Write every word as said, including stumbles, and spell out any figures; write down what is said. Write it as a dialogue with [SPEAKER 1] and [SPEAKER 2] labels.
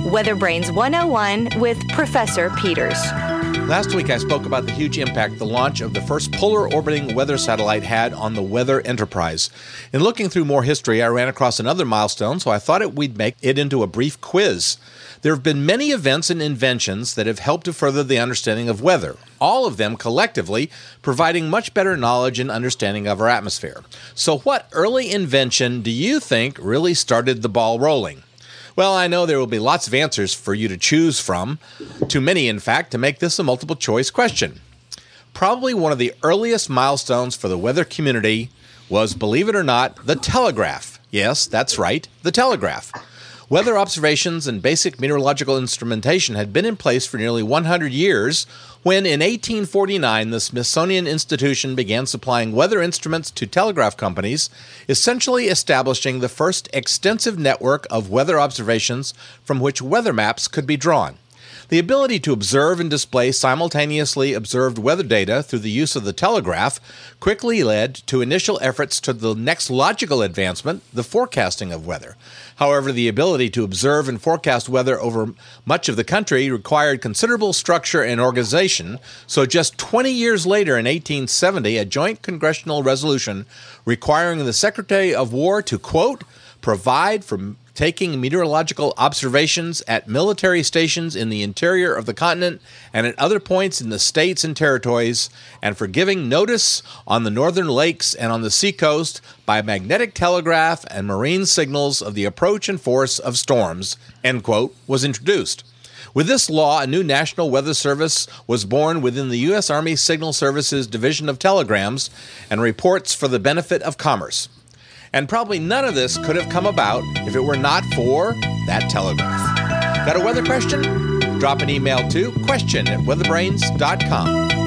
[SPEAKER 1] Weather Brains one oh one with Professor Peters.
[SPEAKER 2] Last week I spoke about the huge impact the launch of the first polar orbiting weather satellite had on the Weather Enterprise. In looking through more history, I ran across another milestone, so I thought it, we'd make it into a brief quiz. There have been many events and inventions that have helped to further the understanding of weather, all of them collectively providing much better knowledge and understanding of our atmosphere. So what early invention do you think really started the ball rolling? Well, I know there will be lots of answers for you to choose from, too many, in fact, to make this a multiple-choice question. Probably one of the earliest milestones for the weather community was, believe it or not, the telegraph. Yes, that's right, the telegraph. Weather observations and basic meteorological instrumentation had been in place for nearly one hundred years when, in eighteen forty-nine, the Smithsonian Institution began supplying weather instruments to telegraph companies, essentially establishing the first extensive network of weather observations from which weather maps could be drawn. The ability to observe and display simultaneously observed weather data through the use of the telegraph quickly led to initial efforts to the next logical advancement, the forecasting of weather. However, the ability to observe and forecast weather over much of the country required considerable structure and organization, so just twenty years later, in eighteen seventy, a joint congressional resolution requiring the Secretary of War to, quote, provide for taking meteorological observations at military stations in the interior of the continent and at other points in the states and territories, and for giving notice on the northern lakes and on the seacoast by magnetic telegraph and marine signals of the approach and force of storms, end quote, was introduced. With this law, a new National Weather Service was born within the U S Army Signal Service's Division of Telegrams and reports for the benefit of commerce. And probably none of this could have come about if it were not for that telegraph. Got a weather question? Drop an email to question at weatherbrains dot com.